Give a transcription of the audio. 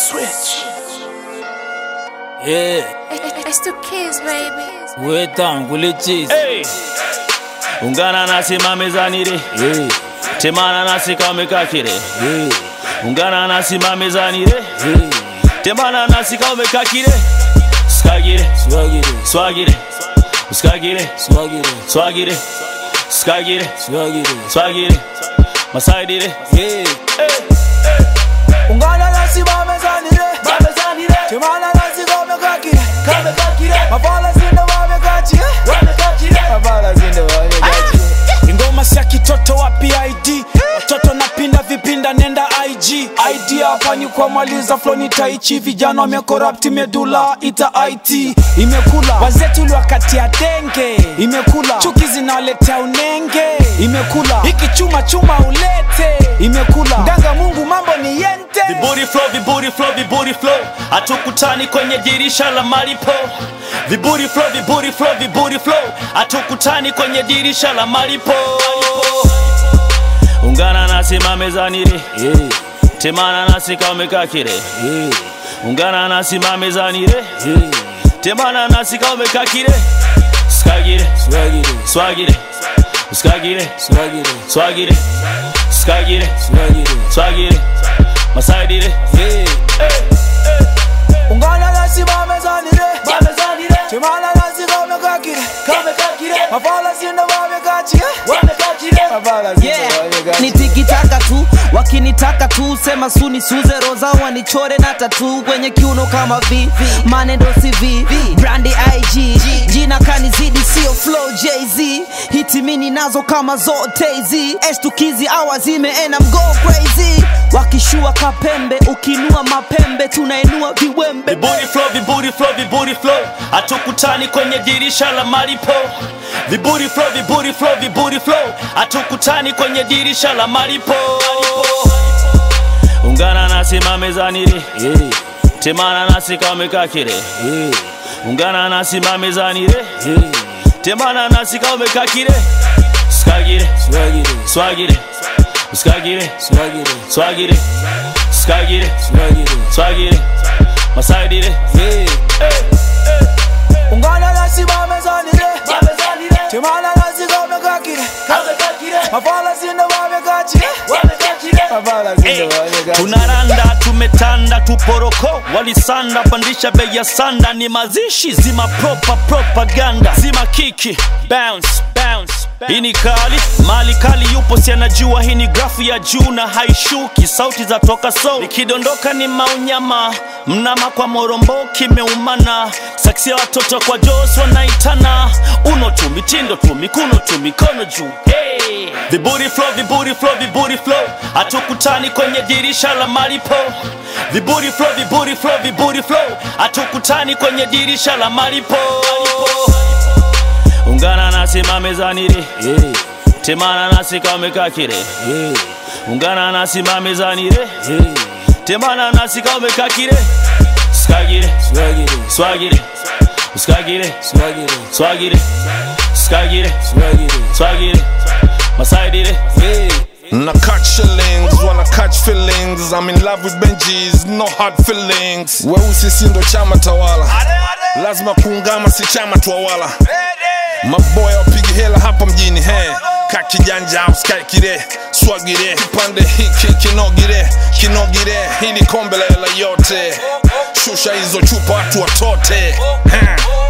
Switch. Yeah. It's the kids, baby. Wetangu lichizi. Hey. Ungana nasi mamezanire. Yeah. Temana nasi kamekakire. Yeah. Ungana nasi mamezanire. Yeah. Temana nasi kamekakire. Skagire. Swagire. Swagire. Skagire. Swagire. Swagire. Skagire. Swagire. Swagire. Masaidire. Yeah. Ungana nasi mamezanire. Temana nasi kamekakire. Mafala zinda wamekachie. Mafala zinda wamekachie. Ingoma sia kitoto wa PID. Watoto napinda vipinda nenda IG. ID hapa ni kwa maliza flow ni taichi. Vijana wamecorrupt medula ita IT. Imekula wazetu wakati ya denge. Imekula chuki zinaletea unenge. Imekula hiki chuma chuma ulete. Imekula nganga Mungu mambo ni yente. Viburi flow, viburi flow, viburi flow. Hatukutani kwenye dirisha la malipo. Viburi flow, viburi flow, viburi flow. Hatukutani kwenye dirisha la malipo. Ungana nasi mamezanire. Yeah. Temana nasi kamekakire. Yeah. Ungana nasi mamezanire. Yeah. Temana nasi kamekakire. Skagire. Swagire. Swagire. Skagire. Swagire. Swagire. Skagire. Swagire. Swagire. Masaidire. Yeah. Ungana nasi mamezanire. Temana nasi kamekakire. Mafala zinda wamekachie. Mafala zinda wamekachie. Nitikitaka tu, wakinitaka tu, sema suni suze roza wanichore na tatu kwenye kiuno kama V, manendo CV, brandi IG, jina kanizidi sio flow Jay-Z, hiti mini nazo kama zote hizi, estukizi awazime and I'm go crazy, wakishua kapembe, ukinua mapembe, tunainua viwembe. Viburi flow, viburi flow, viburi flow. Hatukutani kwenye dirisha la malipo. Viburi flow, viburi flow, viburi flow. Hatukutani kwenye dirisha la malipo. Ungana nasi mamezanire. Yeah. Temana nasi kamekakire. Yeah. Ungana nasi mamezanire. Yeah. Temana nasi kamekakire. Skagire. Swagire. Swagire. Skagire. Swagire. Swagire. Skagire. Swagire. Swagire. Masaidire. Yeah. Ungana nasi mamezanire. Temana nasi kamekakire. Mafala zinda wamekachie. Mafala zinda wamekachie. Tunaranda, tumetanda, tuporoko. Walisanda, pandisha bei ya sanda. Ni mazishi, zima propaganda. Zima kiki, bounce, bounce. Hii ni kali, mali kali yupo si anajua. Hii ni grafu ya juu na haishuki. Sauti za toka so, nikidondoka ni maunyama. Mnama kwa morombo kimeumana. Saksi ya watoto kwa Jos wanaitana. Uno tu, mitindo tu, mikuno tu, mikono juu. Hey. Viburi flow, viburi flow, viburi flow. Hatukutani kwenye dirisha la malipo. Viburi flow, viburi flow, viburi flow. Hatukutani kwenye dirisha la malipo. Ungana nasi mamezanire. Yeah. Temana nasi kamekakire. Yeah. Ungana nasi mamezanire. Yeah. Temana nasi kamekakire. Skagire. Swagire. Swagire. Skagire. Swagire. Swagire. Skagire. Swagire. Swagire. Masaidire. Yeah. Na catch shillings, wanna catch feelings. I'm in love with Benjis, no hard feelings. Weusi si ndo chama tawala, lazima kuungama si chama tuwawala. Maboya wapigi hela hapa mjini he. Kakijanja uskai kire, swagire. Kipande hiki kinogire, kinogire. Hili kombe la hela yote. Shusha hizo chupa watu watote.